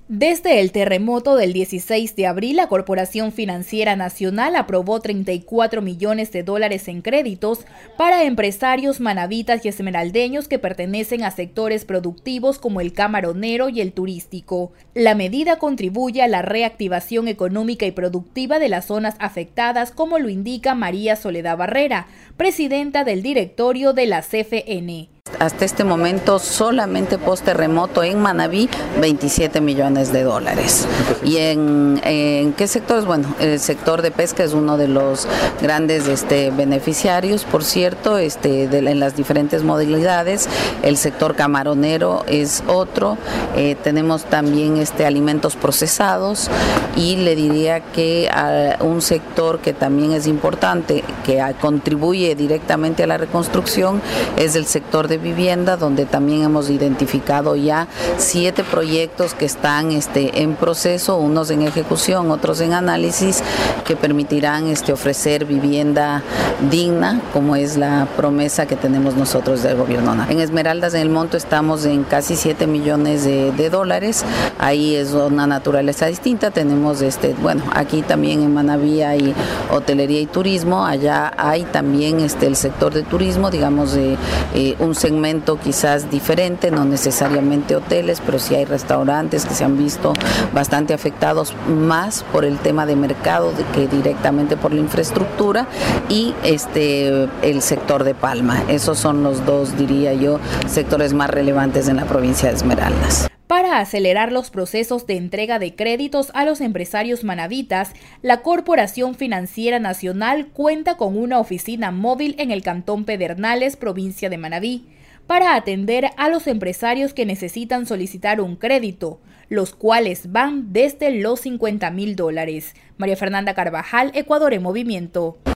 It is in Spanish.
Desde el terremoto del 16 de abril, la Corporación Financiera Nacional aprobó 34 millones de dólares en créditos para empresarios manavitas y esmeraldeños que pertenecen a sectores productivos como el camaronero y el turístico. La medida contribuye a la reactivación económica y productiva de las zonas afectadas, como lo indica María Soledad Barrera, presidenta del directorio de la CFN. Hasta este momento, solamente post terremoto en Manabí, 27 millones de dólares. ¿Y en qué sectores? Bueno, el sector de pesca es uno de los grandes beneficiarios, por cierto, en las diferentes modalidades. El sector camaronero es otro. Tenemos también alimentos procesados, y le diría que a un sector que también es importante, que contribuye directamente a la reconstrucción, es el sector de vivienda, donde también hemos identificado ya 7 proyectos que están en proceso, unos en ejecución, otros en análisis, que permitirán ofrecer vivienda digna, como es la promesa que tenemos nosotros del gobierno. En Esmeraldas, en el monto, estamos en casi 7 millones de dólares. Ahí es una naturaleza distinta. Tenemos, aquí también en Manabí hay hotelería y turismo. Allá hay también el sector de turismo, digamos, un segmento quizás diferente, no necesariamente hoteles, pero sí hay restaurantes que se han visto bastante afectados, más por el tema de mercado que directamente por la infraestructura, y el sector de palma. Esos son los dos, diría yo, sectores más relevantes en la provincia de Esmeraldas. Para acelerar los procesos de entrega de créditos a los empresarios manavitas, la Corporación Financiera Nacional cuenta con una oficina móvil en el Cantón Pedernales, provincia de Manabí, para atender a los empresarios que necesitan solicitar un crédito, los cuales van desde los $50,000. María Fernanda Carvajal, Ecuador en Movimiento.